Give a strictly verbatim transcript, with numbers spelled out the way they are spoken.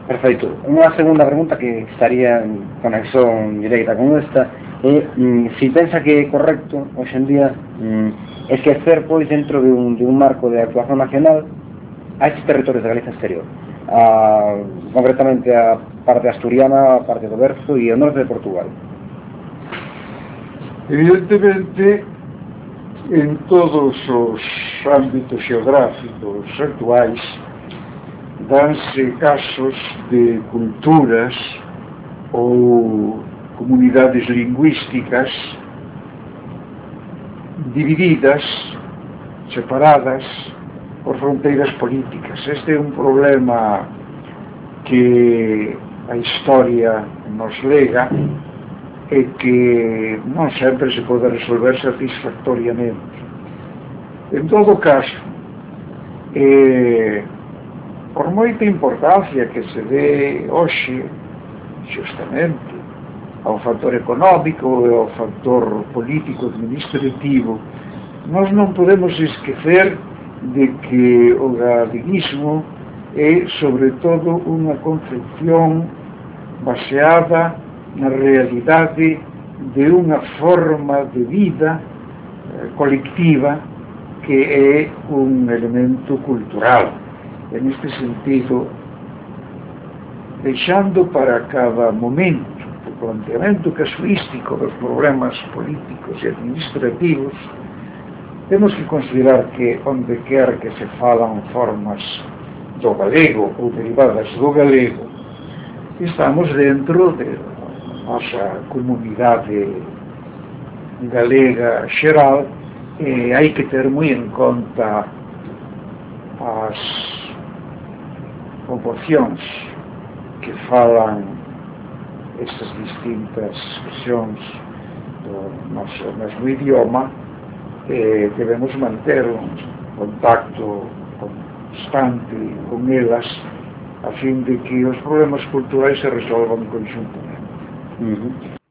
Perfecto. Unha segunda pregunta que estaría en conexión directa con esta é mm, si pensa que é correcto hoxe en día mm, esquecer pois dentro de un, de un marco de actuación nacional a estes territorios de Galicia exterior, a, concretamente a parte asturiana, a parte do Berzo e o norte de Portugal. Evidentemente, en todos os ámbitos xeográficos actuais danse casos de culturas ou comunidades lingüísticas divididas, separadas por fronteiras políticas. Este é un problema que a historia nos lega e que non sempre se pode resolver satisfactoriamente. En todo caso, eh, por moita importancia que se dé hoxe justamente ao factor económico e ao factor político administrativo, nós non podemos esquecer de que o galeguismo é sobre todo unha concepción baseada na realidade de unha forma de vida eh, colectiva que é un elemento cultural. En este sentido, deixando para cada momento o planteamento casuístico dos problemas políticos e administrativos, temos que considerar que onde quer que se falan formas do galego ou derivadas do galego, estamos dentro de nosa comunidade galega xeral e hai que ter moi en conta as proporcións que falan estas distintas expresións do noso mesmo idioma, e debemos manter un contacto constante con elas a fin de que os problemas culturais se resolvan conjuntamente. Uh-huh.